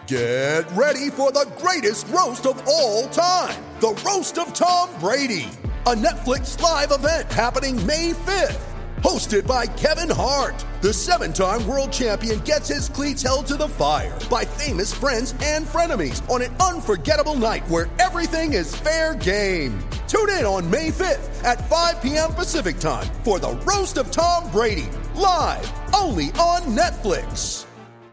Get ready for the greatest roast of all time, the Roast of Tom Brady, a Netflix live event happening May 5th. Hosted by Kevin Hart, the 7-time world champion gets his cleats held to the fire by famous friends and frenemies on an unforgettable night where everything is fair game. Tune in on May 5th at 5 p.m. Pacific time for the Roast of Tom Brady, live only on Netflix.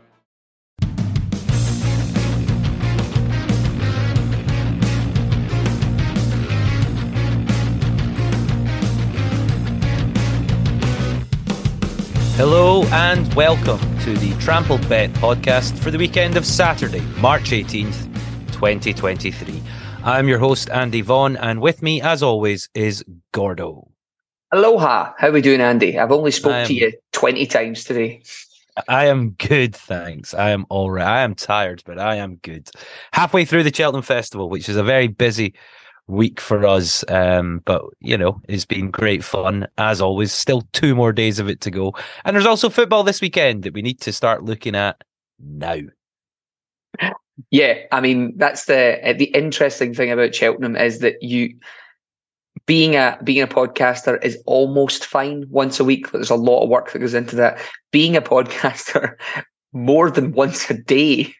Hello and welcome to the Trampled Bet podcast for the weekend of Saturday, March 18th, 2023. I'm your host, Andy Vaughan, and with me, as always, is Gordo. Aloha. How are we doing, Andy? I've only spoke to you 20 times today. I am good, thanks. I am all right. I am tired, but I am good. Halfway through the Cheltenham Festival, which is a very busy week for us, but you know, it's been great fun as always. Still 2 more days of it to go, and there's also football this weekend that we need to start looking at now. Yeah, I mean, that's the interesting thing about Cheltenham is that being a podcaster is almost fine once a week, but there's a lot of work that goes into that. Being a podcaster more than once a day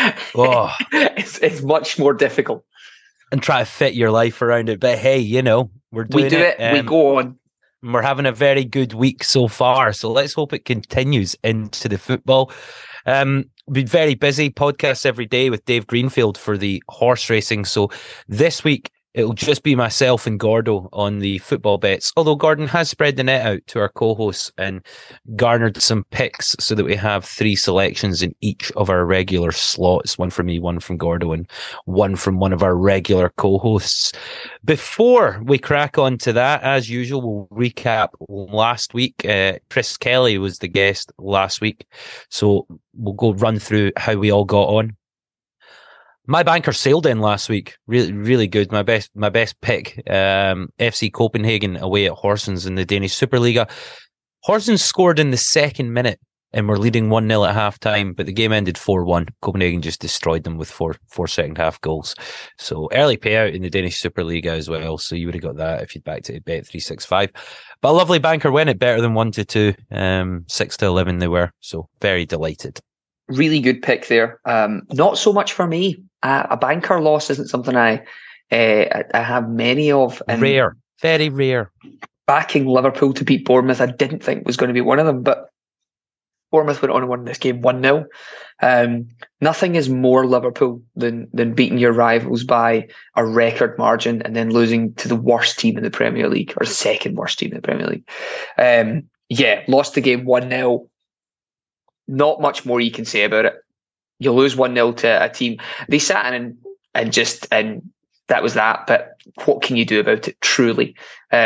is much more difficult. And try to fit your life around it. But hey, you know, we do it. We go on. We're having a very good week so far. So let's hope it continues into the football. Been very busy. Podcasts every day with Dave Greenfield for the horse racing. So this week, it'll just be myself and Gordo on the football bets. Although Gordon has spread the net out to our co-hosts and garnered some picks so that we have 3 selections in each of our regular slots. 1 from me, 1 from Gordo, and 1 from one of our regular co-hosts. Before we crack on to that, as usual, we'll recap last week. Chris Kelly was the guest last week. So we'll go run through how we all got on. My banker sailed in last week. Really, really good. My best pick. FC Copenhagen away at Horsens in the Danish Superliga. Horsens scored in the 2nd minute and were leading 1-0 at half time, but the game ended 4-1. Copenhagen just destroyed them with four second half goals. So early payout in the Danish Superliga as well. So you would have got that if you'd backed it at Bet365. But a lovely banker win it, better than 1-2. 6-11 they were. So very delighted. Really good pick there. Not so much for me. A banker loss isn't something I have many of. And rare, very rare. Backing Liverpool to beat Bournemouth, I didn't think was going to be one of them, but Bournemouth went on and won this game 1-0. Nothing is more Liverpool than beating your rivals by a record margin and then losing to the worst team in the Premier League, or second worst team in the Premier League. Lost the game 1-0. Not much more you can say about it. You lose 1-0 to a team. They sat in and that was that. But what can you do about it, truly?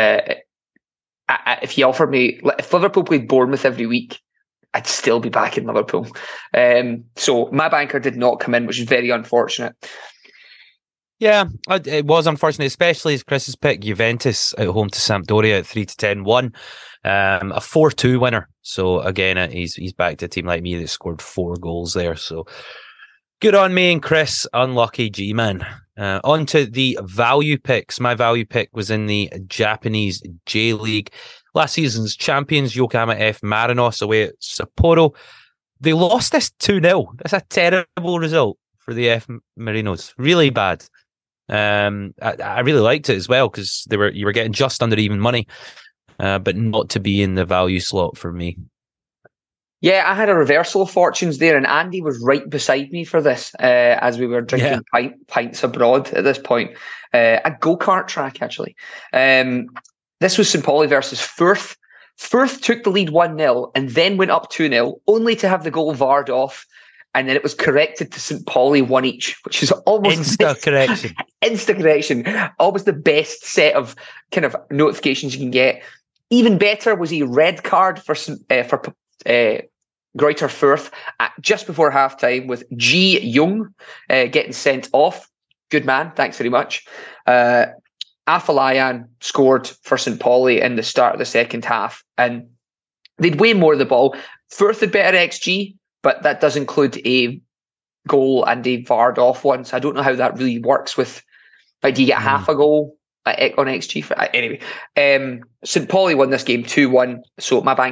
If you offered me, if Liverpool played Bournemouth every week, I'd still be back in Liverpool. So my banker did not come in, which is very unfortunate. Yeah, it was unfortunate, especially as Chris's pick, Juventus at home to Sampdoria at 3-10 won. A 4-2 winner. So again, he's backed a team like me that scored 4 goals there. So good on me and Chris. Unlucky G-man. On to the value picks. My value pick was in the Japanese J-League. Last season's champions, Yokohama F. Marinos away at Sapporo. They lost this 2-0. That's a terrible result for the F. Marinos. Really bad. I really liked it as well because you were getting just under even money. But not to be in the value slot for me. Yeah, I had a reversal of fortunes there, and Andy was right beside me for this as we were drinking pints abroad at this point. A go-kart track, actually. This was St. Pauli versus Firth. Firth took the lead 1-0 and then went up 2-0, only to have the goal VAR'd off. And then it was corrected to St. Pauli 1 each, which is almost Insta-correction. Insta-correction. Almost the best set of kind of notifications you can get. Even better was a red card for Greuther Fürth just before halftime with Ji Young getting sent off. Good man, thanks very much. Afolayan scored for St. Pauli in the start of the second half, and they'd way more of the ball. Fürth had better XG, but that does include a goal and they VAR'd off one. So I don't know how that really works with, like, do you get half a goal on XG for anyway? St. Pauli won this game 2-1. So my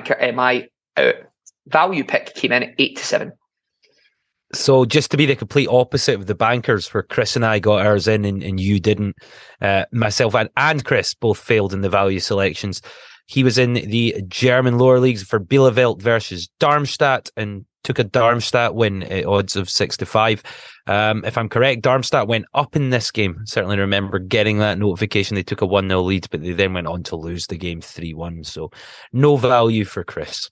value pick came in at 8-7. So just to be the complete opposite of the bankers, where Chris and I got ours in and you didn't, myself and Chris both failed in the value selections. He was in the German lower leagues for Bielefeld versus Darmstadt and took a Darmstadt win at odds of 6-5. If I'm correct, Darmstadt went up in this game. Certainly remember getting that notification. They took a 1-0 lead, but they then went on to lose the game 3-1. So no value for Chris.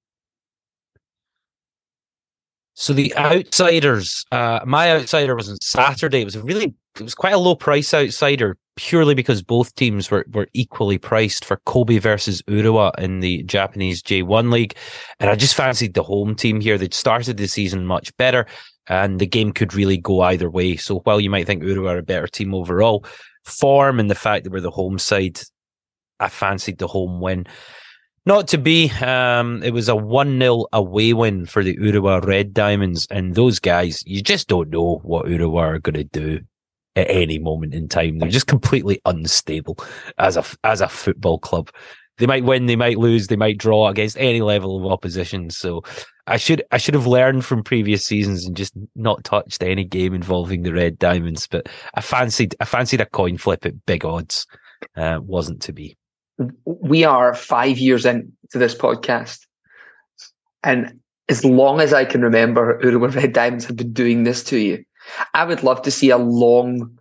So the outsiders, my outsider was on Saturday. It was quite a low price outsider, purely because both teams were equally priced for Kobe versus Urawa in the Japanese J1 League. And I just fancied the home team here. They'd started the season much better and the game could really go either way. So while you might think Urawa are a better team overall, form and the fact that we're the home side, I fancied the home win. Not to be. It was a 1-0 away win for the Urawa Red Diamonds. And those guys, you just don't know what Urawa are going to do at any moment in time. They're just completely unstable as a football club. They might win, they might lose, they might draw against any level of opposition. So I should have learned from previous seasons and just not touched any game involving the Red Diamonds. But I fancied a coin flip at big odds. Wasn't to be. We are 5 years into this podcast, and as long as I can remember, Urawa Red Diamonds have been doing this to you. I would love to see a long,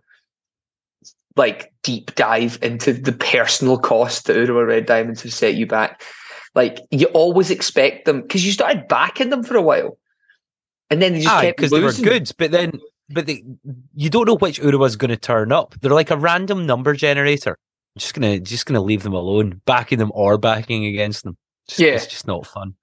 like, deep dive into the personal cost that Urawa Red Diamonds have set you back. Like, you always expect them, because you started backing them for a while, and then they just kept because losing. They were good, but you don't know which Urawa's going to turn up. They're like a random number generator. Just gonna leave them alone, backing them or backing against them. It's just not fun.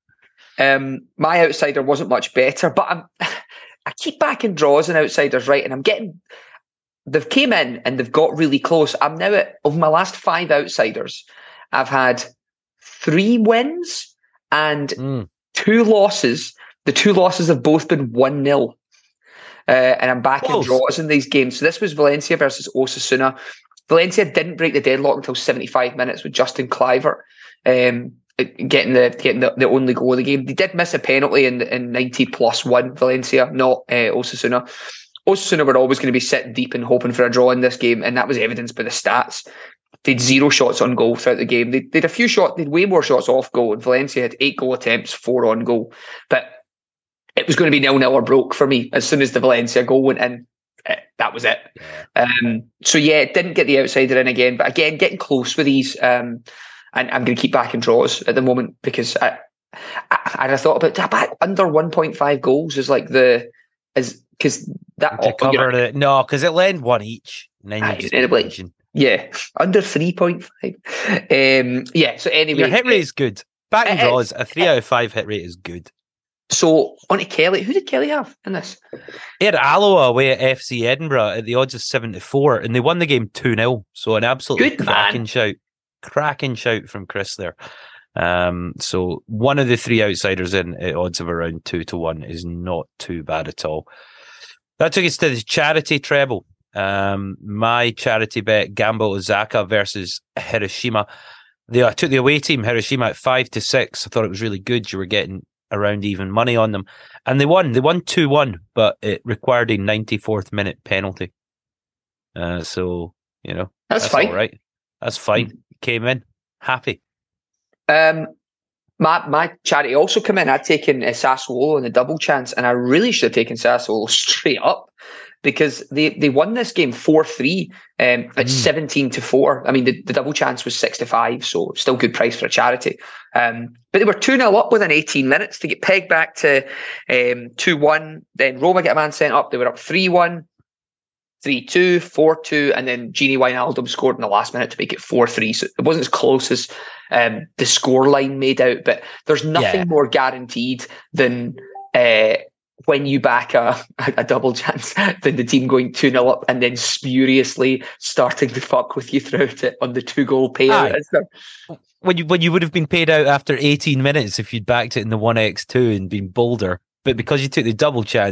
My outsider wasn't much better, but I keep backing draws and outsiders, right? And they've came in and they've got really close. I'm now over my last 5 outsiders, I've had 3 wins and 2 losses. The 2 losses have both been 1-0. And I'm backing draws in these games. So this was Valencia versus Osasuna. Valencia didn't break the deadlock until 75 minutes with Justin Kluivert getting the only goal of the game. They did miss a penalty in 90+1, Valencia, not Osasuna. Osasuna were always going to be sitting deep and hoping for a draw in this game, and that was evidenced by the stats. They had 0 shots on goal throughout the game. They had a few shots, they had way more shots off goal, and Valencia had 8 goal attempts, 4 on goal. But it was going to be 0-0 or broke for me as soon as the Valencia goal went in. That was it. It didn't get the outsider in again, but again, getting close with these. And I'm going to keep backing draws at the moment because I thought about back under 1.5 goals is like because that to cover it. No, because it'll end 1 each, and then you just under 3.5. So anyway, your hit rate is good. Backing draws, a 3 out of 5 hit rate is good. So, on to Kelly. Who did Kelly have in this? He had Alloa away at FC Edinburgh at the odds of 7-4, and they won the game 2-0. So, an absolutely cracking shout. Cracking shout from Chris there. So, one of the 3 outsiders in at odds of around 2-1 is not too bad at all. That took us to the charity treble. My charity bet, Gamba Osaka versus Hiroshima. I took the away team, Hiroshima, at 5-6. I thought it was really good. You were getting around even money on them, and they won 2-1, but it required a 94th minute penalty. So that's fine. All right, that's fine. Came in happy. My charity also came in. I'd taken Sassuolo in the double chance, and I really should have taken Sassuolo straight up because they won this game 4-3 at 17-4. I mean, the double chance was 6-5, so still good price for a charity. But they were 2-0 up within 18 minutes to get pegged back to 2-1. Then Roma get a man sent up. They were up 3-1, 3-2, 4-2, and then Gini Wijnaldum scored in the last minute to make it 4-3. So it wasn't as close as the scoreline made out, but there's nothing more guaranteed than when you back a double chance than the team going 2-0 up and then spuriously starting to fuck with you throughout it on the 2-goal payout. When you would have been paid out after 18 minutes if you'd backed it in the 1x2 and been bolder, but because you took the double chance,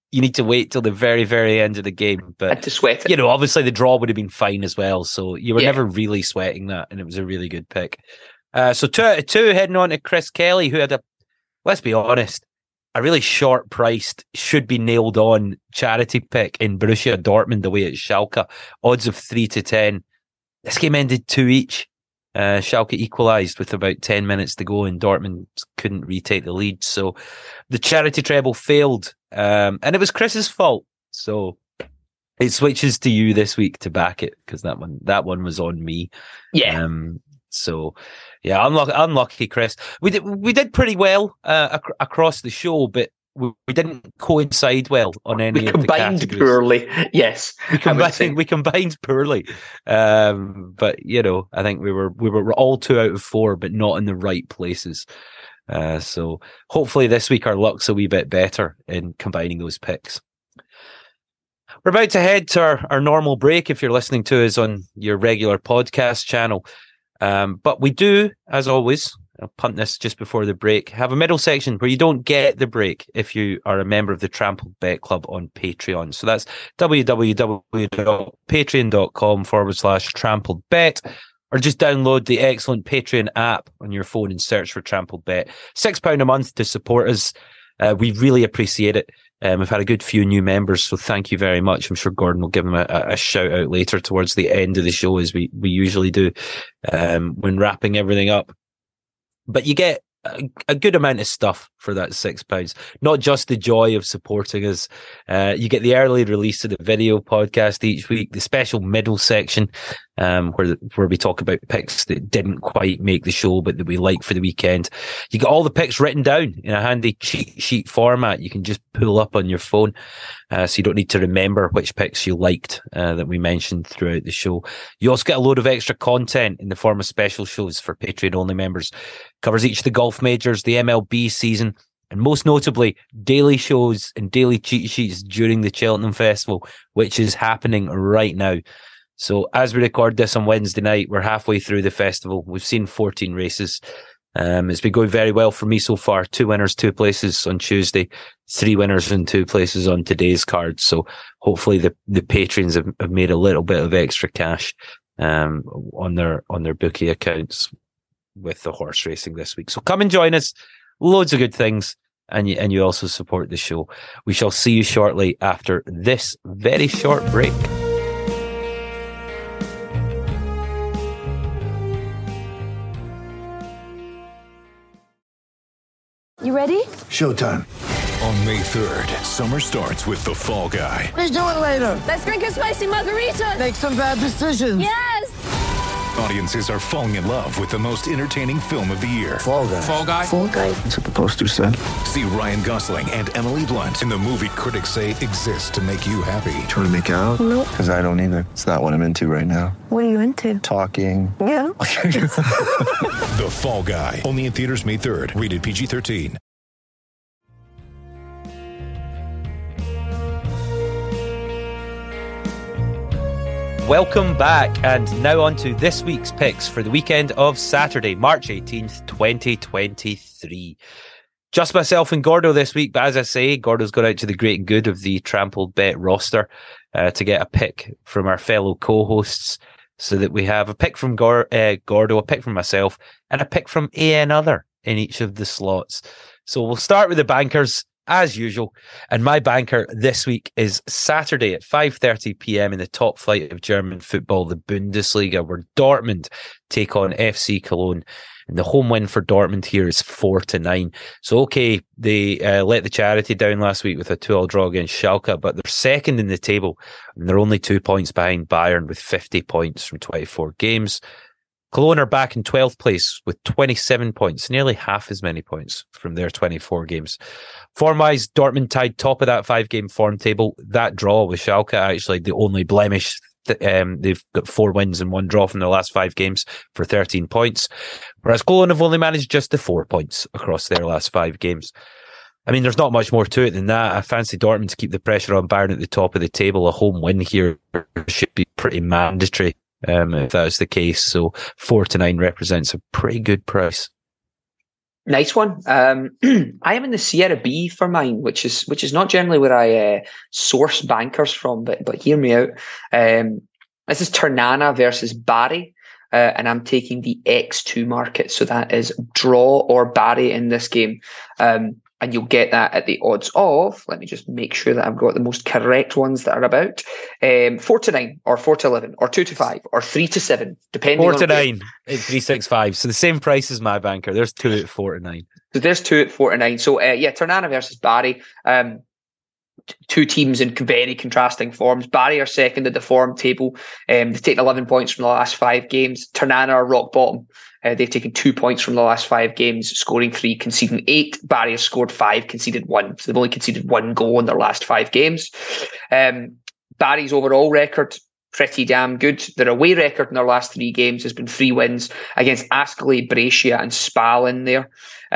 you need to wait till the very, very end of the game. But Had to sweat it. You know, obviously the draw would have been fine as well. So you were never really sweating that, and it was a really good pick. So 2 out of 2 heading on to Chris Kelly, who had let's be honest, a really short-priced, should be nailed on charity pick in Borussia Dortmund away at Schalke. Odds of 3-10. This game ended 2 each. Schalke equalised with about 10 minutes to go, and Dortmund couldn't retake the lead. So the charity treble failed, and it was Chris's fault. So it switches to you this week to back it, because that one was on me. Yeah. So yeah, unlucky, Chris. We did pretty well across the show, but we didn't coincide well on any of the categories. We combined poorly. Yes, we combined poorly. But you know, I think we were all 2 out of 4, but not in the right places. So hopefully this week our luck's a wee bit better in combining those picks. We're about to head to our normal break if you're listening to us on your regular podcast channel. But we do, as always, I'll punt this just before the break, have a middle section where you don't get the break if you are a member of the Trampled Bet Club on Patreon. So that's www.patreon.com/trampledbet, or just download the excellent Patreon app on your phone and search for Trampled Bet. £6 a month to support us. We really appreciate it. We've had a good few new members, so thank you very much. I'm sure Gordon will give them a shout out later towards the end of the show, as we usually do when wrapping everything up. But you get a good amount of stuff for that £6. Not just the joy of supporting us. You get the early release of the video podcast each week, the special middle section where we talk about picks that didn't quite make the show but that we like for the weekend. You get all the picks written down in a handy cheat sheet format you can just pull up on your phone, so you don't need to remember which picks you liked that we mentioned throughout the show. You also get a load of extra content in the form of special shows for Patreon only members. Covers each of the golf majors, the MLB season, and most notably daily shows and daily cheat sheets during the Cheltenham Festival, which is happening right now. So as we record this on Wednesday night, we're halfway through the festival. We've seen 14 races. It's been going very well for me so far. 2 winners, 2 places on Tuesday, 3 winners and 2 places on today's card. So hopefully the patrons have made a little bit of extra cash on their bookie accounts with the horse racing this week. So come and join us. Loads of good things. And you also support the show. We shall see you shortly after this very short break. You ready? Showtime. On May 3rd, summer starts with The Fall Guy. Let's do it later. Let's drink a spicy margarita. Make some bad decisions. Yes. Audiences are falling in love with the most entertaining film of the year. Fall Guy. Fall Guy? Fall guy. That's what the poster said. See Ryan Gosling and Emily Blunt in the movie critics say exists to make you happy. Trying to make it out? Nope. Because I don't either. It's not what I'm into right now. What are you into? Talking. Yeah. The Fall Guy. Only in theaters May 3rd. Rated PG-13. Welcome back, and now on to this week's picks for the weekend of Saturday, March 18th, 2023. Just myself and Gordo this week, but as I say, Gordo's gone out to the great and good of the Trampled Bet roster to get a pick from our fellow co-hosts, so that we have a pick from Gordo, a pick from myself, and a pick from another in each of the slots. So we'll start with the bankers, as usual, and my banker this week is Saturday at 5:30 p.m. in the top flight of German football, the Bundesliga, where Dortmund take on FC Cologne, and the home win for Dortmund here is 4-9. So okay, they let the charity down last week with a 2-2 draw against Schalke, but they're second in the table, and they're only 2 points behind Bayern with 50 points from 24 games. Cologne are back in 12th place with 27 points, nearly half as many points from their 24 games. Form-wise, Dortmund tied top of that 5-game form table. That draw with Schalke, actually the only blemish. They've got 4 wins and 1 draw from their last 5 games for 13 points, whereas Cologne have only managed just the 4 points across their last 5 games. I mean, there's not much more to it than that. I fancy Dortmund to keep the pressure on Bayern at the top of the table. A home win here should be pretty mandatory. If that's the case. So 4-9 represents a pretty good price. Nice one. I am in the Sierra B for mine, which is not generally where I source bankers from, but hear me out. This is Ternana versus Barry, and I'm taking the X2 market, so that is draw or Barry in this game. And you'll get that at the odds of, let me just make sure that I've got the most correct ones that are about, 4-9 or 4-11 or 2-5 or 3-7, depending 4-9 at 365. So the same price as my banker. There's 2 at 4-9. So there's 2 at 4-9. So Ternana versus Barry. Two teams in very contrasting forms. Barry are second at the form table. They've taken 11 points from the last 5 games. Ternana are rock bottom. They've taken 2 points from the last 5 games, scoring 3, conceding 8. Barry has scored 5, conceded 1. So they've only conceded 1 goal in their last 5 games. Barry's overall record, pretty damn good. Their away record in their last 3 games has been 3 wins against Ascoli, Brescia and Spal in there.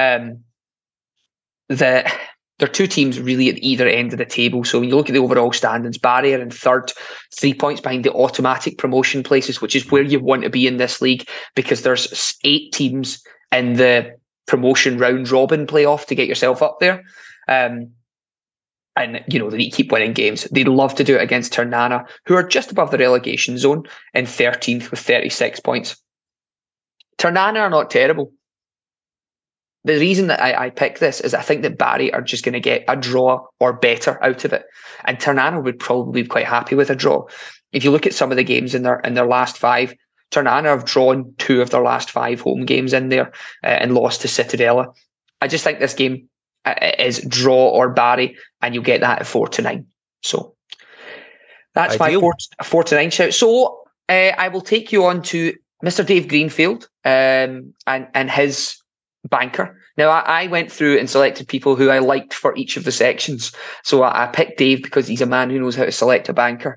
They're 2 teams really at either end of the table. So when you look at the overall standings, Barry are in third, 3 points behind the automatic promotion places, which is where you want to be in this league, because there's 8 teams in the promotion round robin playoff to get yourself up there. And, you know, they need to keep winning games. They'd love to do it against Ternana, who are just above the relegation zone in 13th with 36 points. Ternana are not terrible. The reason that I pick this is I think that Barry are just going to get a draw or better out of it. And Ternana would probably be quite happy with a draw. If you look at some of the games in their last 5, Ternana have drawn 2 of their last 5 home games in there and lost to Cittadella. I just think this game is draw or Barry, and you'll get that at 4-9. So that's ideal. My 4-9 shout. So I will take you on to Mr. Dave Greenfield and his banker. Now, I went through and selected people who I liked for each of the sections. So I picked Dave because he's a man who knows how to select a banker.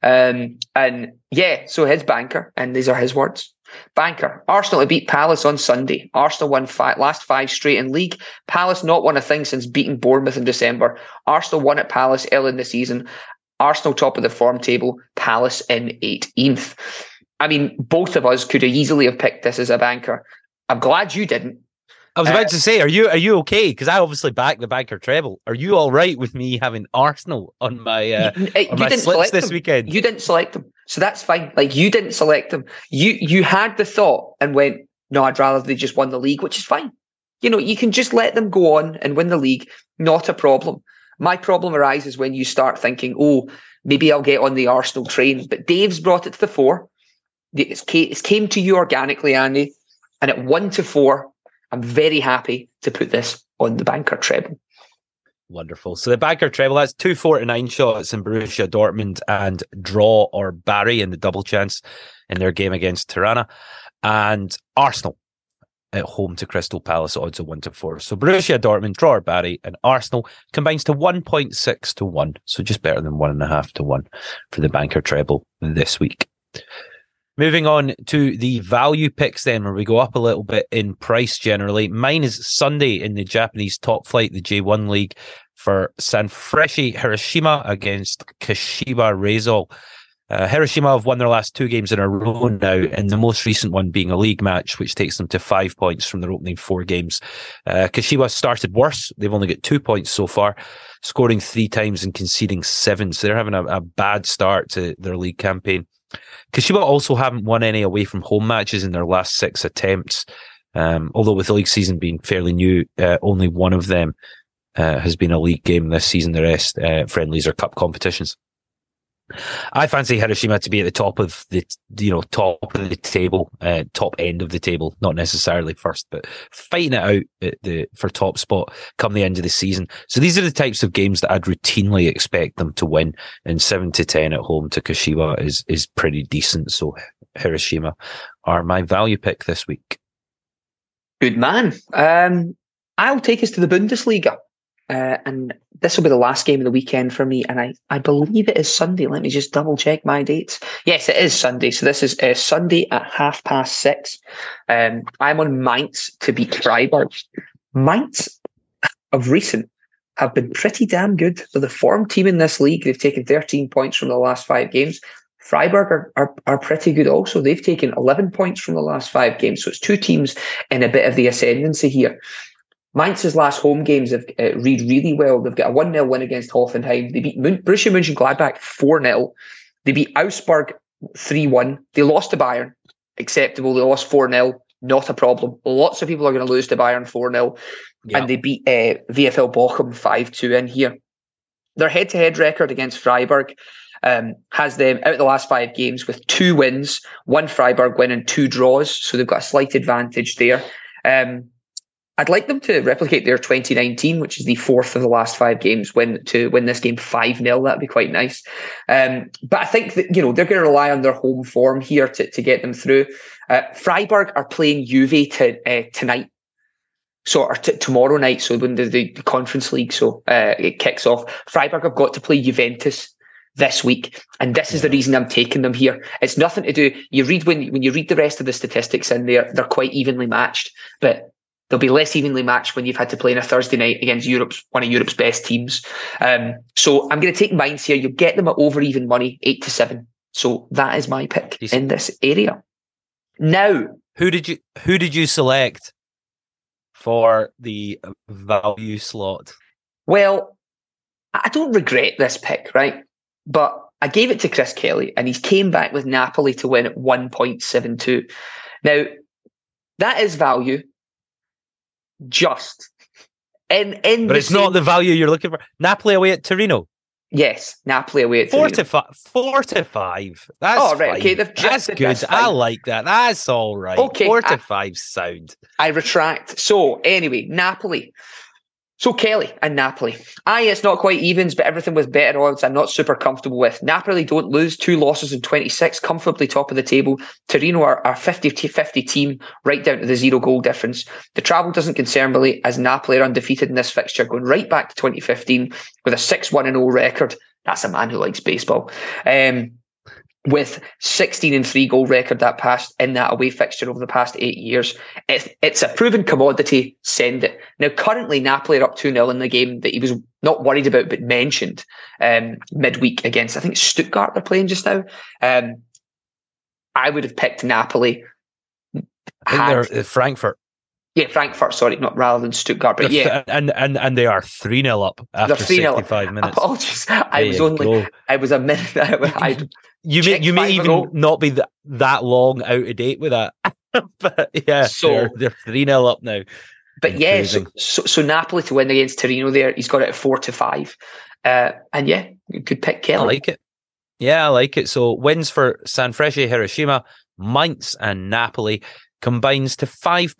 So his banker, and these are his words. Banker: Arsenal to beat Palace on Sunday. Arsenal won last 5 straight in league. Palace not won a thing since beating Bournemouth in December. Arsenal won at Palace early in the season. Arsenal top of the form table. Palace in 18th. I mean, both of us could easily have picked this as a banker. I'm glad you didn't. I was about to say, are you okay? Because I obviously backed the banker treble. Are you all right with me having Arsenal on my slips this weekend? You didn't select them, so that's fine. Like, you didn't select them. You had the thought and went, no, I'd rather they just won the league, which is fine. You know, you can just let them go on and win the league. Not a problem. My problem arises when you start thinking, oh, maybe I'll get on the Arsenal train. But Dave's brought it to the fore. It came to you organically, Andy, and at 1-4. I'm very happy to put this on the banker treble. Wonderful. So the banker treble, that's 2 4-9 shots in Borussia Dortmund and draw or Barry in the double chance in their game against Tirana, and Arsenal at home to Crystal Palace, odds of 1-4. So Borussia Dortmund, draw or Barry, and Arsenal combines to 1.6 to 1. So just better than 1.5 to 1 for the banker treble this week. Moving on to the value picks then, where we go up a little bit in price generally. Mine is Sunday in the Japanese top flight, the J1 League, for Sanfrecce Hiroshima against Kashiwa Reysol. Hiroshima have won their last 2 games in a row now, and the most recent one being a league match, which takes them to 5 points from their opening 4 games. Kashiwa started worse. They've only got 2 points so far, scoring 3 times and conceding 7. So they're having a bad start to their league campaign. Kashiwa also haven't won any away from home matches in their last 6 attempts. Although with the league season being fairly new, only one of them has been a league game this season. The rest, friendlies or cup competitions. I fancy Hiroshima to be at the top of the table, top end of the table, not necessarily first, but fighting it out for top spot come the end of the season. So these are the types of games that I'd routinely expect them to win, and 7-10 at home to Kashiwa is pretty decent. So Hiroshima are my value pick this week. Good man. I'll take us to the Bundesliga. And this will be the last game of the weekend for me. And I believe it is Sunday. Let me just double check my dates. Yes, it is Sunday. So this is Sunday at 6:30. I'm on Mainz to beat Freiburg. Mainz of recent have been pretty damn good. They're the form team in this league. They've taken 13 points from the last 5 games. Freiburg are pretty good also. They've taken 11 points from the last 5 games. So it's 2 teams in a bit of the ascendancy here. Mainz's last home games have read really well. They've got a 1-0 win against Hoffenheim. They beat Borussia Mönchengladbach 4-0. They beat Augsburg 3-1. They lost to Bayern. Acceptable. They lost 4-0. Not a problem. Lots of people are going to lose to Bayern 4-0. Yeah. And they beat VfL Bochum 5-2 in here. Their head-to-head record against Freiburg has them out of the last 5 games with 2 wins, 1 Freiburg win and 2 draws. So they've got a slight advantage there. I'd like them to replicate their 2019, which is the 4th of the last 5 games, to win this game 5-0. That'd be quite nice. But I think that, they're going to rely on their home form here to get them through. Freiburg are playing Juve tonight. Or tomorrow night, so when the Conference League it kicks off. Freiburg have got to play Juventus this week, and this is the reason I'm taking them here. It's nothing to do. You read when you read the rest of the statistics in there, they're quite evenly matched, but they'll be less evenly matched when you've had to play on a Thursday night against one of Europe's best teams. So I'm going to take Mainz here. You'll get them at over even money, 8-7. So that is my pick in this area. Now, who did you select for the value slot? Well, I don't regret this pick, right? But I gave it to Chris Kelly, and he's came back with Napoli to win at 1.72. Now, that is value. Just but it's not the value you're looking for. Napoli away at Torino. Yes, Napoli away at Torino. 4-5. That's right. fine. Okay, that's good. I like that. That's all right. Okay, 4-5 sound. I retract. So anyway, Napoli. So Kelly and Napoli. It's not quite evens, but everything with better odds I'm not super comfortable with. Napoli don't lose, 2 losses in 26, comfortably top of the table. Torino are a 50-50 team, right down to the 0 goal difference. The travel doesn't concern me, as Napoli are undefeated in this fixture, going right back to 2015 with a 6-1-0 record. That's a man who likes baseball. With 16-3 goal record in that away fixture over the past 8 years. It's a proven commodity. Send it. Now, currently, Napoli are up 2-0 in the game that he was not worried about, but mentioned midweek against, I think, Stuttgart they're playing just now. I would have picked Napoli. I think they're Frankfurt. Yeah, Frankfurt, sorry, not rather than Stuttgart, but yeah. And they are 3-0 up after 65 minutes. Apologies. I was a minute. You may even not be that long out of date with that. But yeah, they're 3-0 up now. But yeah, so Napoli to win against Torino there, he's got it at 4-5. And yeah, you could pick Kelly. I like it. Yeah, I like it. So wins for Sanfrecce Hiroshima, Mainz and Napoli combines to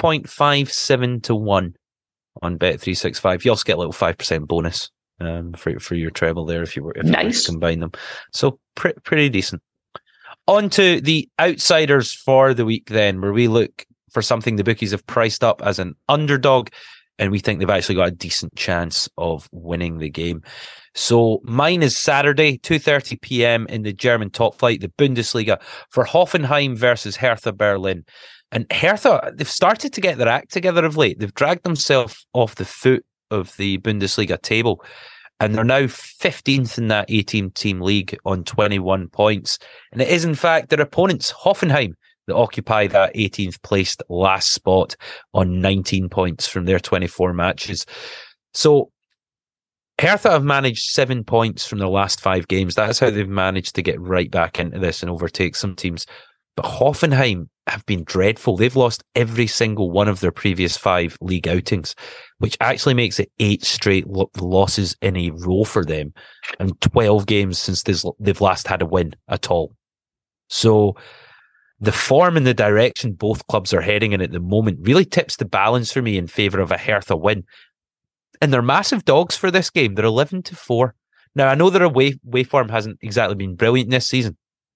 5.57 to 1 on Bet365. You also get a little 5% bonus for your treble there if you were to combine them. So pretty decent. On to the outsiders for the week then, where we look for something the bookies have priced up as an underdog, and we think they've actually got a decent chance of winning the game. So mine is Saturday, 2:30 p.m. in the German top flight, the Bundesliga, for Hoffenheim versus Hertha Berlin. And Hertha, they've started to get their act together of late. They've dragged themselves off the foot of the Bundesliga table, and they're now 15th in that 18-team league on 21 points. And it is, in fact, their opponents, Hoffenheim, that occupy that 18th placed last spot on 19 points from their 24 matches. So Hertha have managed 7 points from their last 5 games. That's how they've managed to get right back into this and overtake some teams. But Hoffenheim have been dreadful. They've lost every single one of their previous 5 league outings, which actually makes it 8 straight losses in a row for them, and 12 games since they've last had a win at all. So the form and the direction both clubs are heading in at the moment really tips the balance for me in favour of a Hertha win. And they're massive dogs for this game. They're 11-4. Now, I know their away form hasn't exactly been brilliant this season,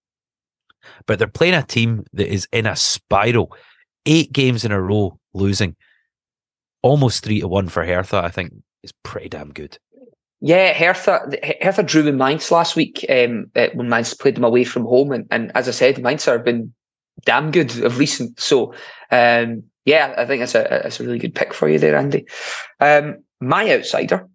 but they're playing a team that is in a spiral. 8 games in a row losing. Almost 3-1 for Hertha, I think, is pretty damn good. Yeah, Hertha drew with Mainz last week when Mainz played them away from home. And as I said, Mainz have been damn good of recent. So, yeah, I think that's a really good pick for you there, Andy. My outsider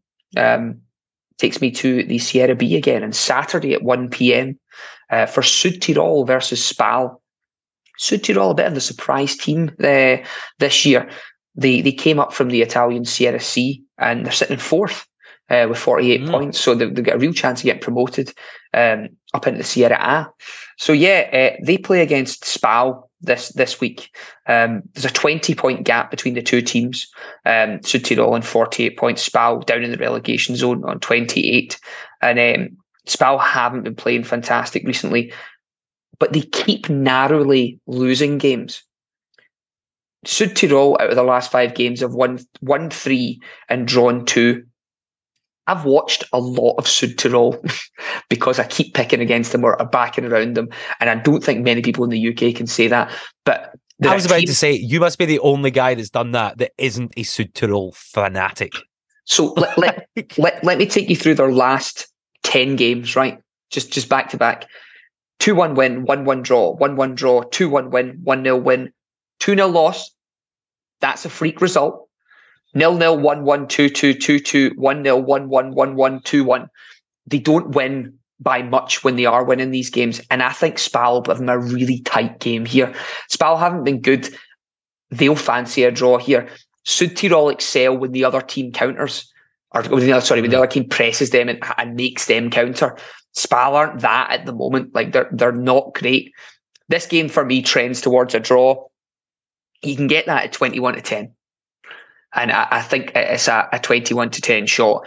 takes me to the Serie B again on Saturday at 1 p.m. For Südtirol versus Spal. Südtirol, a bit of the surprise team this year. They came up from the Italian Serie C and they're sitting in fourth with 48 points. So they've got a real chance of getting promoted up into the Serie A. So they play against Spal this week. There's a 20-point gap between the two teams. Südtirol on 48 points, Spal down in the relegation zone on 28. And Spal haven't been playing fantastic recently, but they keep narrowly losing games. Südtirol, out of the last 5 games, have won 3 and drawn 2. I've watched a lot of Südtirol because I keep picking against them or backing around them, and I don't think many people in the UK can say that. But I was about to say, you must be the only guy that's done that isn't a Südtirol fanatic. So let me take you through their last 10 games, right? Just back to back. 2-1 win, 1-1 draw, 1-1 draw, 2-1 win, 1-0 win, 2-0 loss. That's a freak result. 0-0, 1-1, 2-2, 2-2, 1-0, 1-1, 1-1, 2-1. They don't win by much when they are winning these games. And I think Spal have a really tight game here. Spal haven't been good. They'll fancy a draw here. Südtirol excel when the other team counters. When the other team presses them and makes them counter. Spal aren't that at the moment. Like they're not great. This game for me trends towards a draw. You can get that at 21-10. And I think it's a 21-10 shot.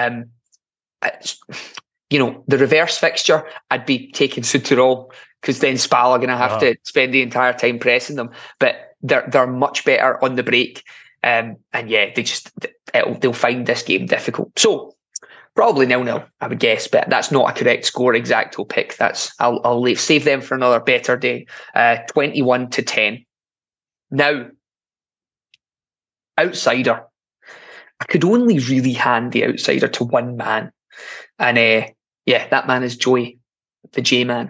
The reverse fixture, I'd be taking Südtirol because then Spal are going to have to spend the entire time pressing them. But they're much better on the break. They'll find this game difficult. So probably 0-0, I would guess, but that's not a correct score exacto pick. I'll save them for another better day. 21-10. Now, outsider. I could only really hand the outsider to one man. And that man is Joey, the J-man.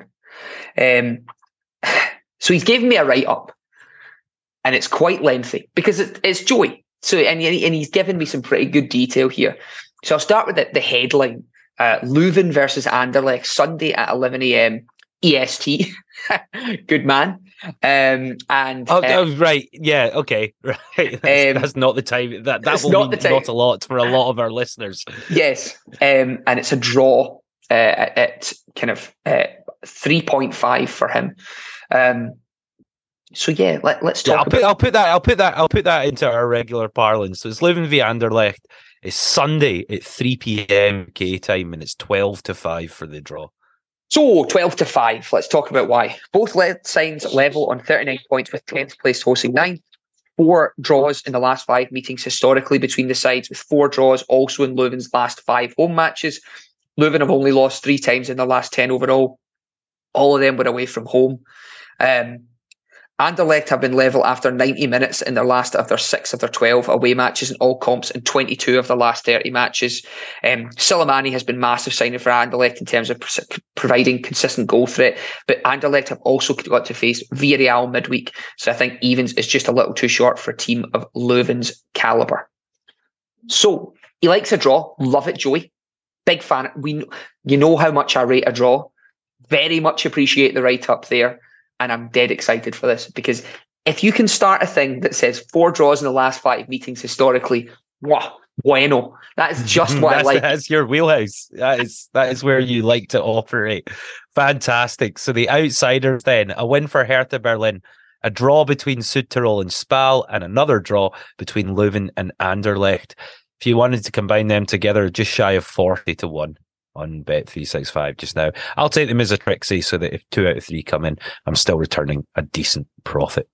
So he's given me a write-up. And it's quite lengthy because it's Joey. So and he's given me some pretty good detail here. So I'll start with the headline. Leuven versus Anderlecht, Sunday at 11 a.m. EST. Good man. Right. Yeah. Okay. Right. That's not the time. That will mean not a lot for a lot of our listeners. Yes. And it's a draw at kind of 3.5 for him. Let's talk. I'll put that into our regular parlance. So it's Leuven v Anderlecht. It's Sunday at 3 p.m. UK time, and it's 12-5 for the draw. So 12-5. Let's talk about why. Both sides level on 39 points, with 10th place hosting 9. 4 draws in the last 5 meetings historically between the sides, with 4 draws also in Leuven's last 5 home matches. Leuven have only lost 3 times in the last 10 overall. All of them were away from home. Anderlecht have been level after 90 minutes in their last of their 6 of their 12 away matches in all comps and 22 of the last 30 matches. Silimani has been massive signing for Anderlecht in terms of providing consistent goal threat, but Anderlecht have also got to face Villarreal midweek, so I think evens is just a little too short for a team of Leuven's calibre. So he likes a draw. Love it, Joey. Big fan. You know how much I rate a draw. Very much appreciate the write-up there. And I'm dead excited for this because if you can start a thing that says 4 draws in the last 5 meetings historically, bueno. That is just what I like. That's your wheelhouse. That is where you like to operate. Fantastic. So the outsiders then, a win for Hertha Berlin, a draw between Südtirol and Spal, and another draw between Leuven and Anderlecht. If you wanted to combine them together, just shy of 40-1. On Bet365 just now. I'll take them as a Trixie so that if 2 out of 3 come in, I'm still returning a decent profit.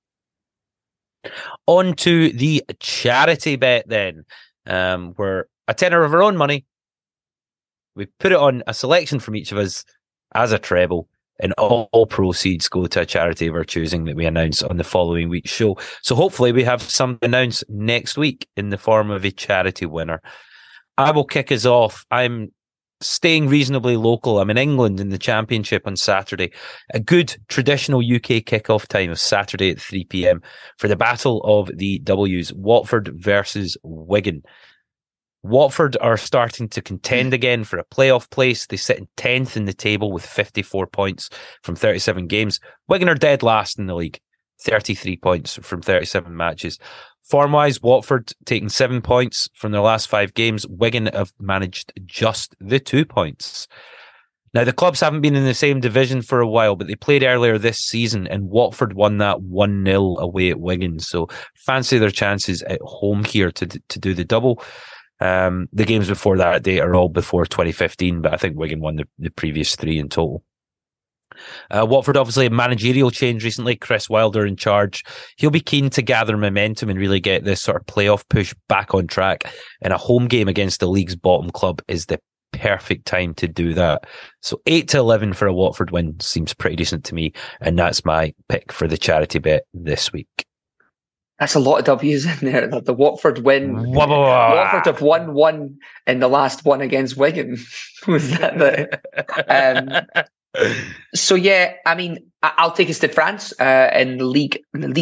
On to the charity bet then. We're a tenner of our own money. We put it on a selection from each of us as a treble, and all proceeds go to a charity of our choosing that we announce on the following week's show. So hopefully we have some announced next week in the form of a charity winner. I will kick us off. I'm staying reasonably local. I'm in England in the Championship on Saturday. A good traditional UK kickoff time of Saturday at 3 p.m. for the Battle of the W's, Watford versus Wigan. Watford are starting to contend again for a playoff place. They sit in 10th in the table with 54 points from 37 games. Wigan are dead last in the league, 33 points from 37 matches. Form-wise, Watford taking 7 points from their last 5 games. Wigan have managed just the 2 points. Now, the clubs haven't been in the same division for a while, but they played earlier this season, and Watford won that 1-0 away at Wigan. So fancy their chances at home here to do the double. The games before that date are all before 2015, but I think Wigan won the previous 3 in total. Watford, obviously, a managerial change recently. Chris Wilder in charge. He'll be keen to gather momentum and really get this sort of playoff push back on track. And a home game against the league's bottom club is the perfect time to do that. So 8-11 for a Watford win seems pretty decent to me. And that's my pick for the charity bet this week. That's a lot of W's in there. The Watford win. Watford have won 1 in the last one against Wigan. Was that the... So yeah, I mean, I'll take us to France in the Ligue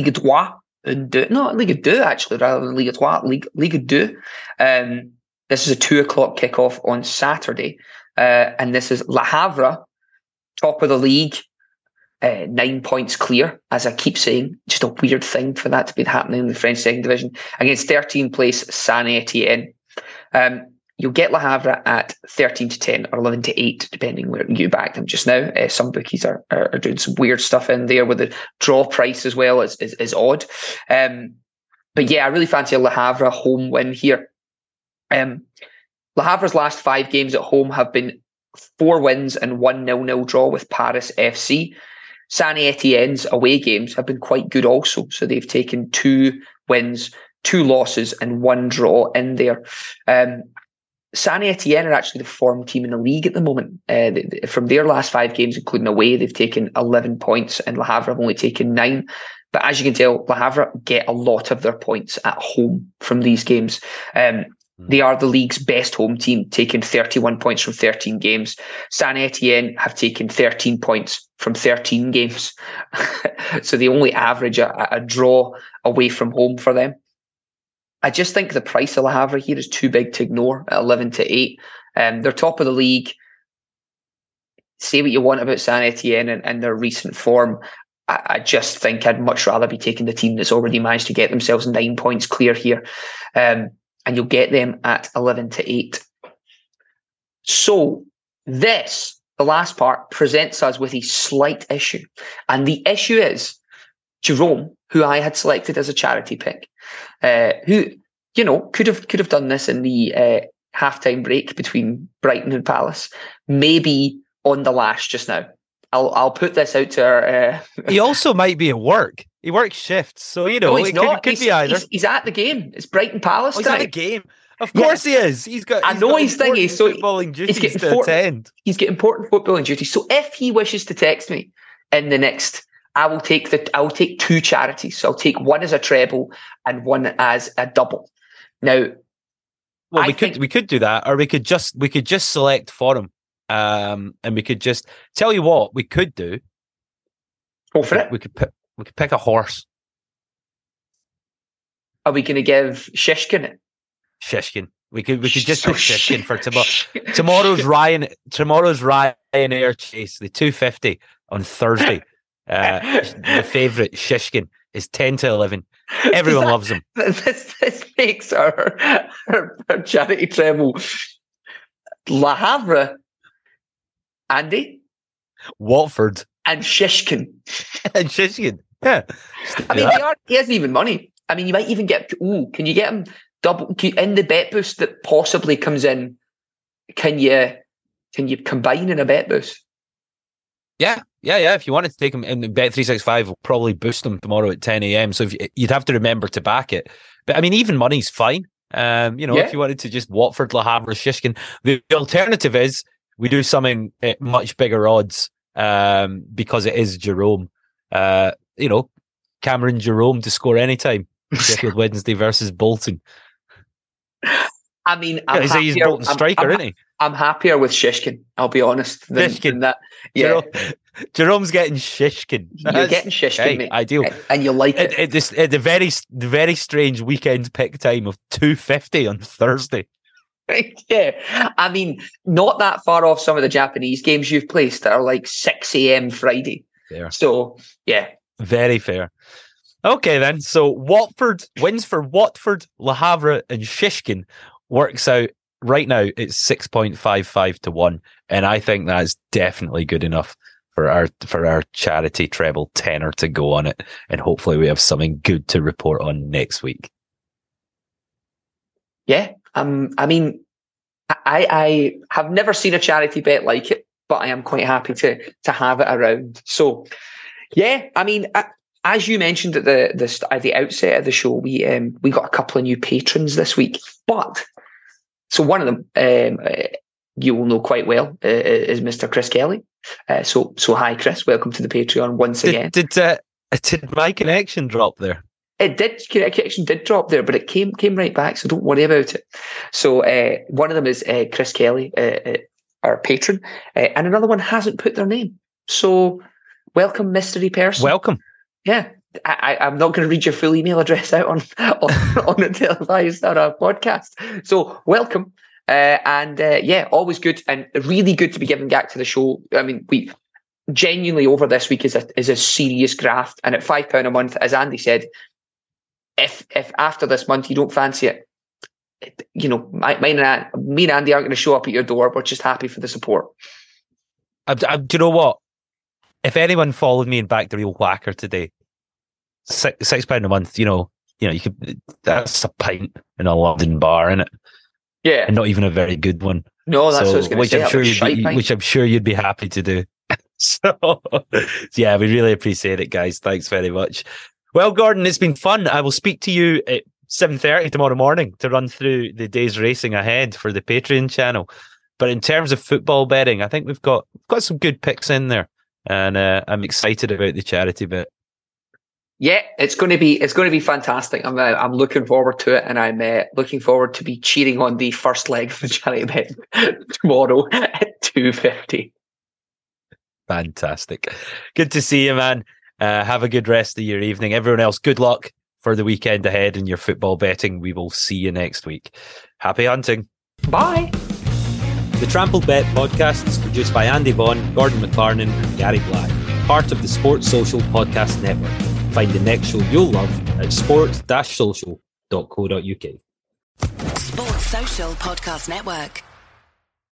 2. No, Ligue 2 actually, rather than Ligue 2. Ligue 2. This is a 2:00 kickoff on Saturday, and this is Le Havre, top of the league, 9 points clear. As I keep saying, just a weird thing for that to be happening in the French second division against 13th place Saint Etienne. You'll get Le Havre at 13-10 or 11-8, depending where you back them just now. Some bookies are doing some weird stuff in there with the draw price as well is odd. But yeah, I really fancy a Le Havre home win here. Le Havre's last 5 games at home have been 4 wins and 1 0-0 draw with Paris FC. Saint Etienne's away games have been quite good also. So they've taken 2 wins, 2 losses and 1 draw in there. Saint Etienne are actually the form team in the league at the moment. From their last 5 games, including away, they've taken 11 points and Le Havre have only taken 9. But as you can tell, Le Havre get a lot of their points at home from these games. They are the league's best home team, taking 31 points from 13 games. Saint Etienne have taken 13 points from 13 games. So they only average a draw away from home for them. I just think the price of Le Havre here is too big to ignore at 11-8. They're top of the league. Say what you want about Saint Etienne and their recent form. I just think I'd much rather be taking the team that's already managed to get themselves 9 points clear here. And you'll get them at 11-8. So this, the last part, presents us with a slight issue. And the issue is Jerome, who I had selected as a charity pick, who, you know, could have done this in the halftime break between Brighton and Palace, maybe on the lash just now. I'll put this out to our... He also might be at work. He works shifts, so, you know, it could be either. He's at the game. It's Brighton Palace he's at the game. Of course he is. He's got his thingy, so footballing duties to attend. He's got important footballing duties. So if he wishes to text me in the next... I will take 2 charities. So I'll take one as a treble and one as a double. Now, well, we could do that, or we could just select for him, and we could just tell you what we could do. Go for it. We could pick a horse. Are we going to give Shishkin it? Shishkin. We could just pick Shishkin for tomorrow. Tomorrow's Ryanair chase, the 250 on Thursday. The favourite Shishkin is 10-11. Everyone loves him. This makes our charity treble Le Havre, Andy, Watford, and Shishkin. Yeah. I mean, he hasn't even money. I mean, you might even get. Can you get him double in the bet boost that possibly comes in? Can you combine in a bet boost? Yeah. If you wanted to take him in Bet365, will probably boost him tomorrow at 10 a.m. So you'd have to remember to back it. But I mean, even money's fine. If you wanted to just Watford, Le Havre, Shishkin, the alternative is we do something at much bigger odds because it is Jerome. Cameron Jerome to score anytime. Sheffield Wednesday versus Bolton. I mean, he's Bolton striker, isn't he? I'm happier with Shishkin, I'll be honest, than that. Yeah. Jerome's getting Shishkin. You're getting Shishkin, mate. Ideal. And you like it. At the very strange weekend pick time of 2:50 on Thursday. Yeah. I mean, not that far off some of the Japanese games you've placed that are like 6 a.m. Friday. Fair. So, yeah. Very fair. Okay, then. So Watford wins for Watford, Le Havre, and Shishkin works out right now. It's 6.55 to 1, and I think that's definitely good enough for our charity treble tenner to go on it, and hopefully we have something good to report on next week. Yeah, I mean, I have never seen a charity bet like it, but I am quite happy to have it around. So, yeah, I mean, as you mentioned at the outset of the show, we got a couple of new patrons this week. But so one of them, you will know quite well, is Mr. Chris Kelly. So hi, Chris. Welcome to the Patreon once again. Did my connection drop there? It did. Connection did drop there, but it came right back. So don't worry about it. So one of them is Chris Kelly, our patron, and another one hasn't put their name. So welcome, mystery person. Welcome. Yeah, I'm not going to read your full email address out on a televised or a podcast. So welcome, and always good and really good to be giving back to the show. I mean, we genuinely over this week is a serious graft, and at £5 a month, as Andy said, if after this month you don't fancy it, you know, me and Andy aren't going to show up at your door. We're just happy for the support. Do you know what? If anyone followed me and backed the Real Whacker today, £6 a month, you know, you could. That's a pint in a London bar, isn't it? Yeah, and not even a very good one. No, that's what I was going to say. Which I'm sure you'd be happy to do. So, yeah, we really appreciate it, guys. Thanks very much. Well, Gordon, it's been fun. I will speak to you at 7:30 tomorrow morning to run through the day's racing ahead for the Patreon channel. But in terms of football betting, I think we've got some good picks in there, and I'm excited about the charity bit. Yeah, it's going to be fantastic. I'm looking forward to it, and I'm looking forward to be cheering on the first leg of the charity bet tomorrow at 2:50. Fantastic. Good to see you, man. Have a good rest of your evening. Everyone else, good luck for the weekend ahead in your football betting. We will see you next week. Happy hunting. Bye. The Trampled Bet podcast is produced by Andy Vaughan, Gordon McLarnon and Gary Black, part of the Sports Social Podcast Network. Find the next show you'll love at sports-social.co.uk. Sports Social Podcast Network.